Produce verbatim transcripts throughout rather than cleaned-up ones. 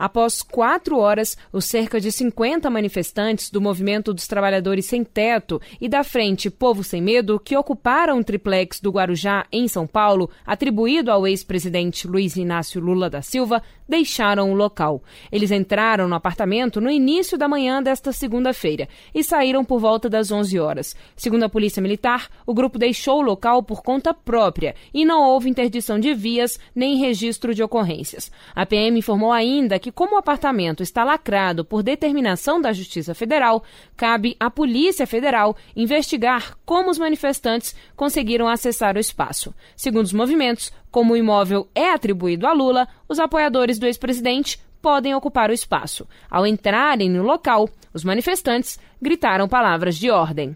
Após quatro horas, os cerca de cinquenta manifestantes do Movimento dos Trabalhadores Sem Teto e da Frente Povo Sem Medo, que ocuparam o triplex do Guarujá, em São Paulo, atribuído ao ex-presidente Luiz Inácio Lula da Silva, deixaram o local. Eles entraram no apartamento no início da manhã desta segunda-feira e saíram por volta das onze horas. Segundo a Polícia Militar, o grupo deixou o local por conta própria e não houve interdição de vias nem registro de ocorrências. A P M informou ainda que, como o apartamento está lacrado por determinação da Justiça Federal, cabe à Polícia Federal investigar como os manifestantes conseguiram acessar o espaço. Segundo os movimentos, como o imóvel é atribuído a Lula, os apoiadores do ex-presidente podem ocupar o espaço. Ao entrarem no local, os manifestantes gritaram palavras de ordem.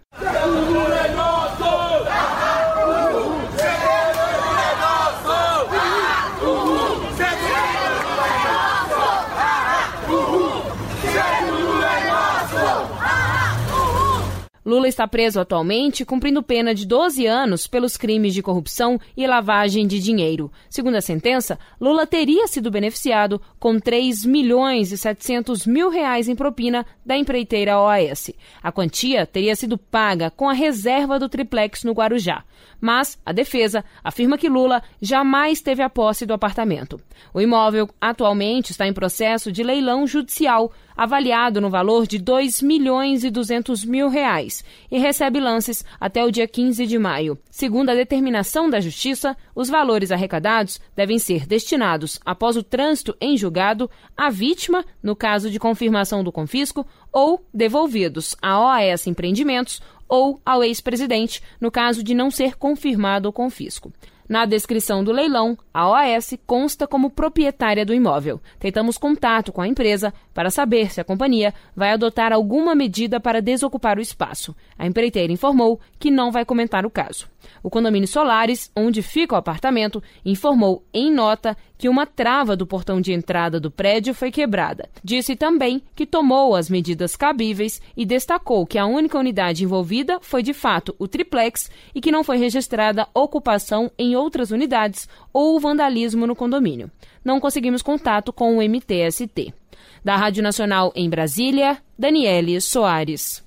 Lula está preso atualmente, cumprindo pena de doze anos pelos crimes de corrupção e lavagem de dinheiro. Segundo a sentença, Lula teria sido beneficiado com três milhões e setecentos mil reais em propina da empreiteira O A S. A quantia teria sido paga com a reserva do triplex no Guarujá. Mas a defesa afirma que Lula jamais teve a posse do apartamento. O imóvel atualmente está em processo de leilão judicial, avaliado no valor de dois milhões e duzentos mil reais, e recebe lances até o dia quinze de maio. Segundo a determinação da Justiça, os valores arrecadados devem ser destinados, após o trânsito em julgado, à vítima, no caso de confirmação do confisco, ou devolvidos à O A S Empreendimentos ou ao ex-presidente, no caso de não ser confirmado o confisco. Na descrição do leilão, a O A S consta como proprietária do imóvel. Tentamos contato com a empresa para saber se a companhia vai adotar alguma medida para desocupar o espaço. A empreiteira informou que não vai comentar o caso. O condomínio Solares, onde fica o apartamento, informou em nota que uma trava do portão de entrada do prédio foi quebrada. Disse também que tomou as medidas cabíveis e destacou que a única unidade envolvida foi, de fato, o triplex e que não foi registrada ocupação em outras unidades ou vandalismo no condomínio. Não conseguimos contato com o M T S T. Da Rádio Nacional em Brasília, Daniele Soares.